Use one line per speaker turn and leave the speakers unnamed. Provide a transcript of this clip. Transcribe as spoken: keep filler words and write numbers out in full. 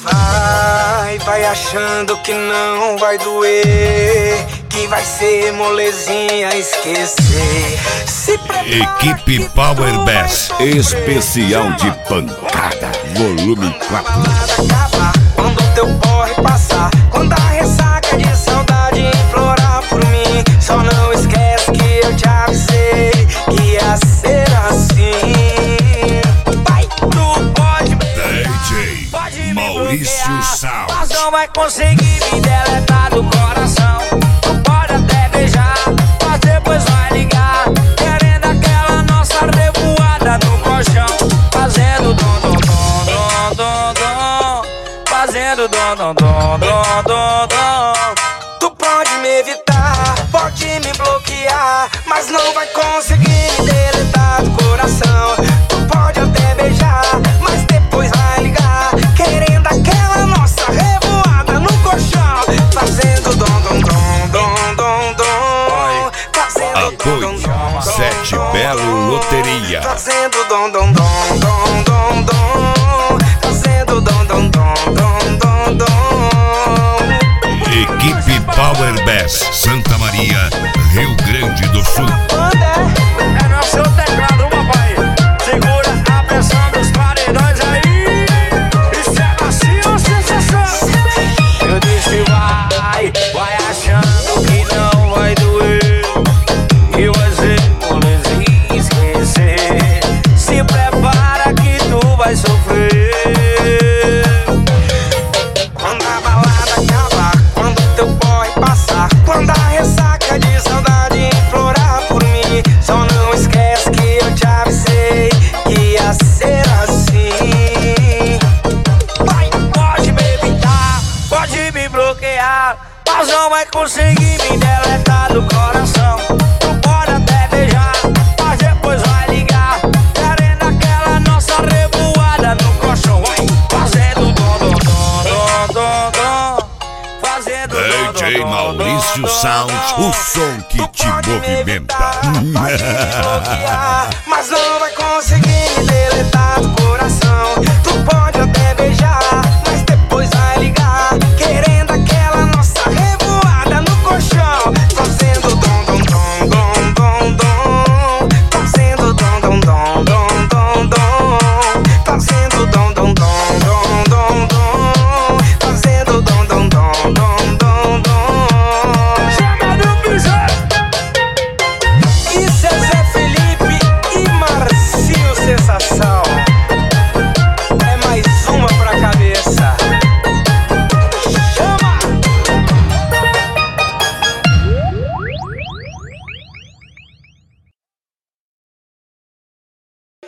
Vai, vai achando que não vai doer, que vai ser molezinha esquecer. Se
Equipe Power Bass
especial de pancada, volume quatro.
Acaba quando o teu porre passar, quando a ressaca de saudade implorar por mim. Só não esquece que eu te avisei que ia ser assim. Vai, tu pode
D J
pode me
Maurício
bloquear,
Sound.
mas não vai conseguir me deletar do coração. Tu pode até beijar, mas depois vai ligar, querendo aquela nossa revoada no colchão. Fazendo dom, dom, dom, dom, dom, dom. Fazendo dom, dom, dom, dom, dom, dom. Tu pode me evitar, pode me bloquear, mas não vai conseguir me deletar do coração. Tu pode até beijar, mas depois vai ligar, querendo aquela nossa revoada no colchão. Fazendo dom, dom, dom, dom, dom, dom. Fazendo dom, dom, dom,
Sete Belo Loteria.
fazendo dom, dom, dom, dom, dom, dom. Fazendo dom, dom, dom, dom, dom, dom.
Equipe Power Bass Santa Maria, Rio Grande do Sul.
É no seu teclado, papai. Segura a pressão dos paredões aí. Isso é macio, sensação. Eu disse vai, vai achando que não vai doer, que vai ser molezinha esquecer. Se prepara que tu vai sofrer. Quando a balada acabar, quando teu boy passar, quando a ressaca de saudade implorar por mim. Só não esquece que eu te avisei que ia ser assim. Vai, pode me evitar, pode me bloquear, mas não vai conseguir me deletar do coração. Tu pode até beijar, mas depois vai ligar, querendo aquela nossa revoada no colchão. Vai, fazendo dom, dom, dom, dom, dom. Fazendo dom,
D J
dom, dom,
Maurício
dom,
Sound,
dom.
o som que te
Pode me
movimenta.
evitar, pode me bloquear, mas não vai conseguir me deletar do